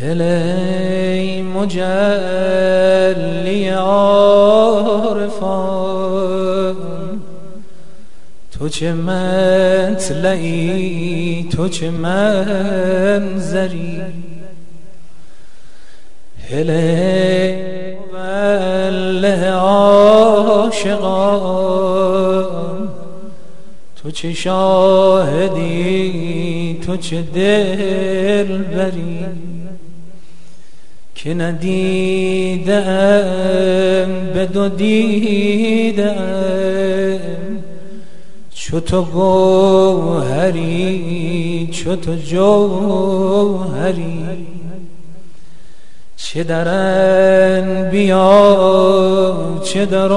هلی مجلی عارفان، تو چه مطلعی تو چه منظری. هلی مبله عاشقان، تو چه شاهدی تو چه دلبری. که ندیدم به دو دیدم، چو تو گوهری چو تو جوهری. چه در انبیا چه در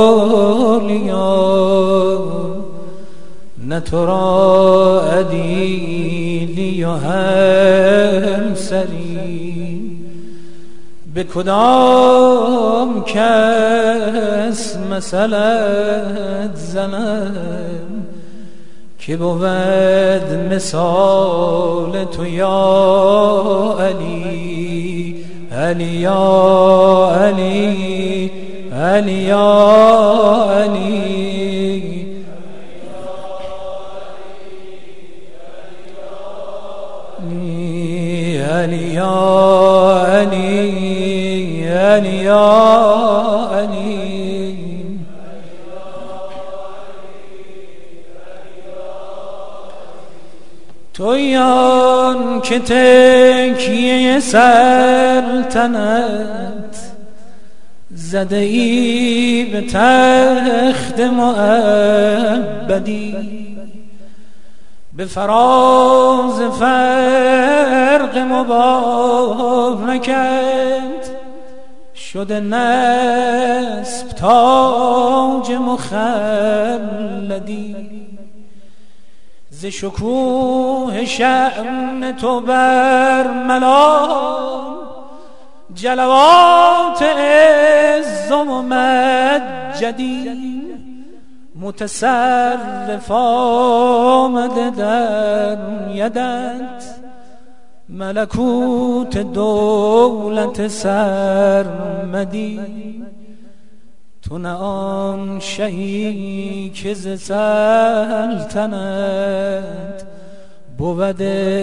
اولیا، نه تو را عدیلی و همسری. به کدام کس مثلت زنم، که بود مثال تو یا علی. علی یا علی علی یا علی. علی یا علی علی یا علی. تویان که تکیه سلطنت، زده ای به تخت معبدی. به فراز فرق مبارکت، شده نصب تاج مخلدی. ز شکوه شأن تو بر ملام، جلوات عز و مجدی. متصرف آمده در یدت، ملکوت دولت سرمدی. تو نه آن شهی که ز سلطنت، بود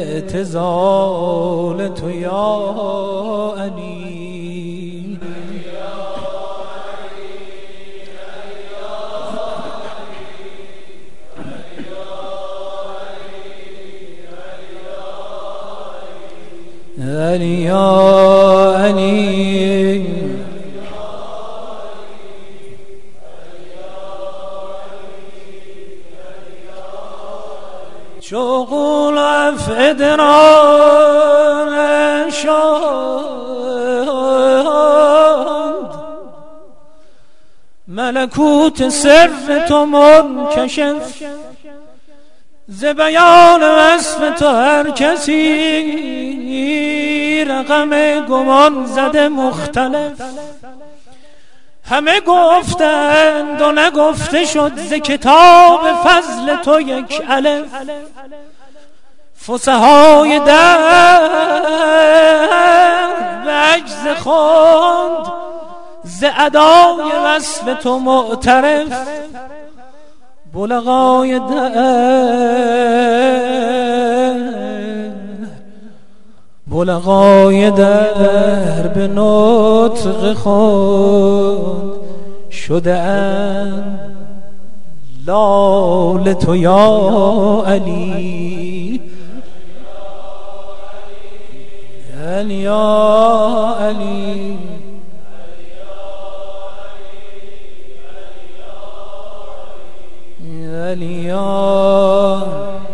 اعتزال تو یا علی. علی یا علی. چو غلاف ادران شد، ملکوت سر تو منکشف. ز بیان وصف تو هر کسی، رقم گمان زده مختلف. همه گفتند و نگفته شد، ز کتاب فضل تو یک الف. فصحای دهر به عجز خواند، ز ادای وصف تو معترف. بلغای دهر به نطق خود، شده اند لال تو یا علی. علی یا علی. علی یا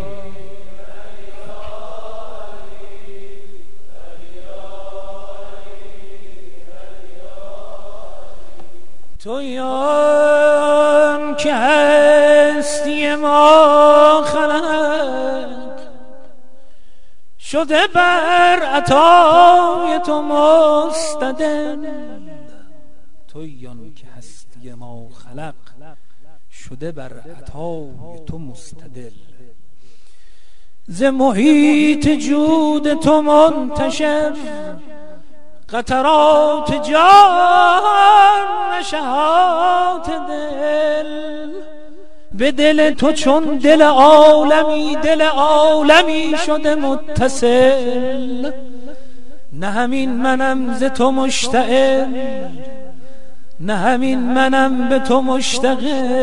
تویان که هستی ما خلق، شده بر عطای تو مستدل. تویان که هستی ما خلق، شده بر عطای تو مستدل. ز محیط جود تو منتشر قطرات جان نشهات دل. به دل تو چون دل عالمی شده متصل. نه همین منم ز تو مشتاق، نه همین منم به تو مشتاق.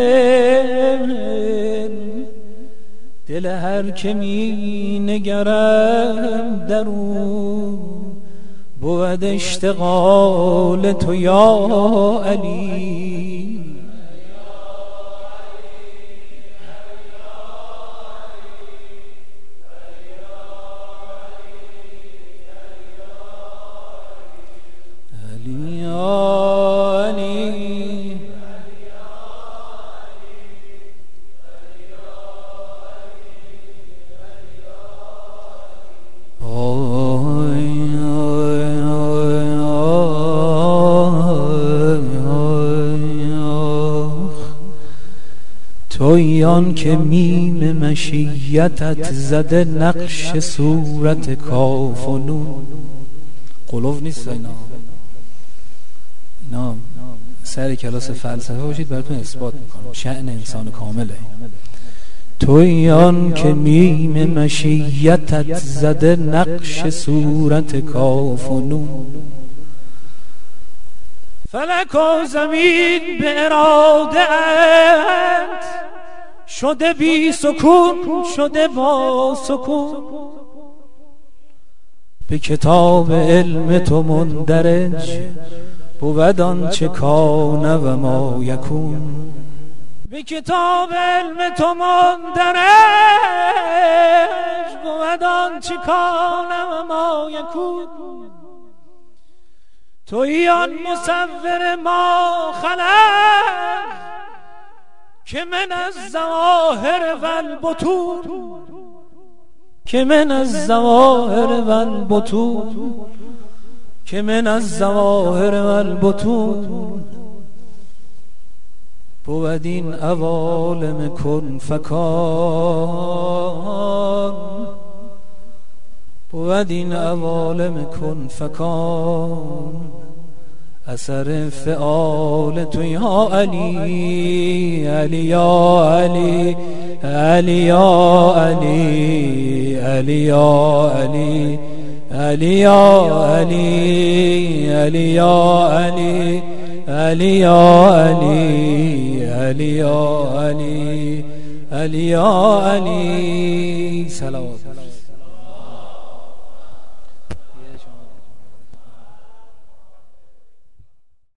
دل هر که می نگرم در او بود اشتغال تو یا علی. تویی آن که میم مشیتت زده نقش صورت کاف و نون. قلوب نیست اینا سر کلاس فلسفه باشید براتون اثبات میکنم شأن انسان کامله. تویی آن که میم مشیتت زده نقش صورت کاف و نون. فلک و زمین به اراده اند شده بی سکون شده با سکون. به کتاب علم تو مندرج بود آنچه کان و ما یکون. به کتاب علم تو مندرج بود آنچه کان و ما یکون. تویی آن مصور ما خلق که من از ظواهر و البطون، که من از ظواهر و البطون، که من از ظواهر و البطون. بود این عوالم کن فکان، بود این عوالم کن فکان. اثر فعال تو یا علی، علی یا علی، علی یا علی، علی یا علی، علی یا علی، علی یا علی، علی یا علی، علی یا علی، علی یا علی. صلوات.